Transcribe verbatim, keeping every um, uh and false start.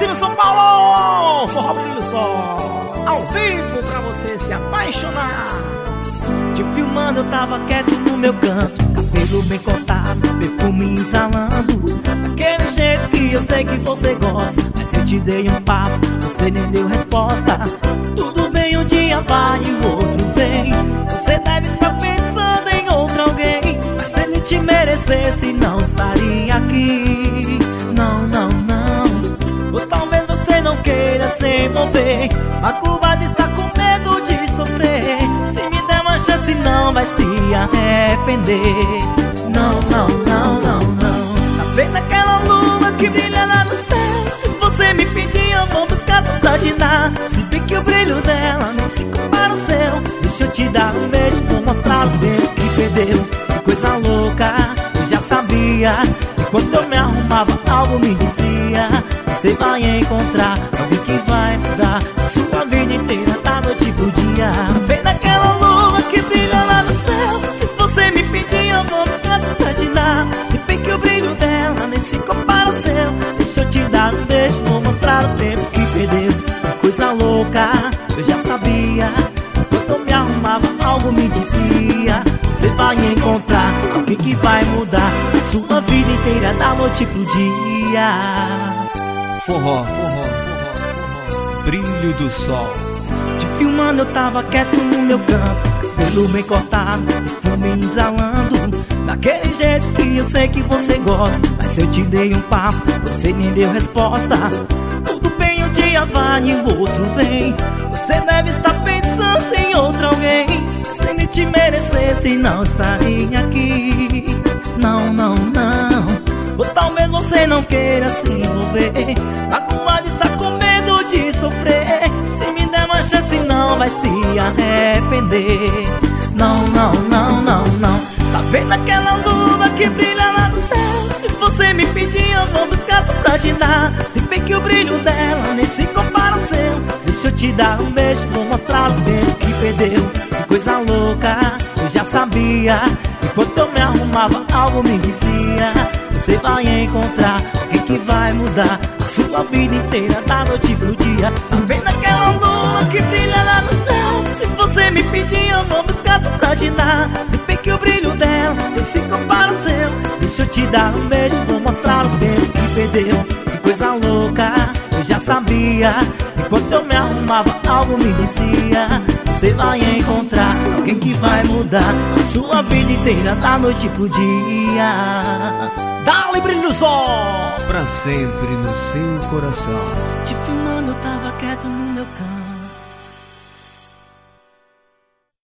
cima, São Paulo! Forró Brilho do Sol, ao vivo pra você se apaixonar. Te filmando, eu tava quieto no meu canto, cabelo bem cortado, perfume exalando, daquele jeito que eu sei que você gosta. Mas eu te dei um papo, você nem deu resposta. Tudo bem, um dia vai e o outro vem. Você deve estar pensando em outro alguém, mas se ele te merecesse não estaria aqui. Não, não, não. Ou talvez você não queira se envolver, magoado está com medo de sofrer. Se me der uma chance não vai se arrepender. Não, não, não, não, não. Tá vendo aquela lua que brilha lá no céu? Se você me pedir eu vou buscar pra te dar. Se bem que o brilho dela nem se compara ao seu. Deixa eu te dar um beijo, vou mostrar o tempo que perdeu. Que coisa louca, eu já sabia. E quando eu me arrumava algo me dizia: você vai encontrar alguém que vai mudar a sua vida inteira, da noite pro dia. Vem naquela lua que brilha lá no céu. Se você me pedir eu vou buscar pra te dar. Se bem que o brilho dela nem se compara ao seu. Deixa eu te dar um beijo, vou mostrar o tempo que perdeu. Que coisa louca, eu já sabia. Quando eu me arrumava algo me dizia: você vai encontrar alguém que vai mudar a sua vida inteira, da noite pro dia. Forró, forró, forró, forró, brilho do sol. Te filmando, eu tava quieto no meu canto, cabelo bem cortado, perfume exalando, daquele jeito que eu sei que você gosta. Mas eu te dei um papo, você nem deu resposta. Tudo bem, um dia vai e o outro vem. Você deve estar pensando em outro alguém, se ele te merecesse não estaria aqui. Não, não, não. Ou talvez você não queira se envolver, magoado está com medo de sofrer. Se me der uma chance não vai se arrepender. Não, não, não, não, não. Tá vendo aquela lua que brilha lá no céu? Se você me pedir eu vou buscar só pra te dar. Se bem que o brilho dela nem se compara ao seu. Deixa eu te dar um beijo, vou mostrar o tempo que perdeu. Que coisa louca, eu já sabia. Enquanto eu me arrumava algo me dizia: você vai encontrar alguém que vai mudar a sua vida inteira, da noite pro dia. Tá vendo aquela lua que brilha lá no céu? Se você me pedir eu vou buscar só pra te dar. Se bem que o brilho dela nem se compara ao seu. Deixa eu te dar um beijo, vou mostrar o tempo que perdeu. Que coisa louca, eu já sabia. Enquanto eu me arrumava algo me dizia: você vai encontrar alguém que vai mudar a sua vida inteira, da noite pro dia. Dá-lhe brilho do sol, pra sempre no seu coração. Te filmando, eu tava quieto no meu canto.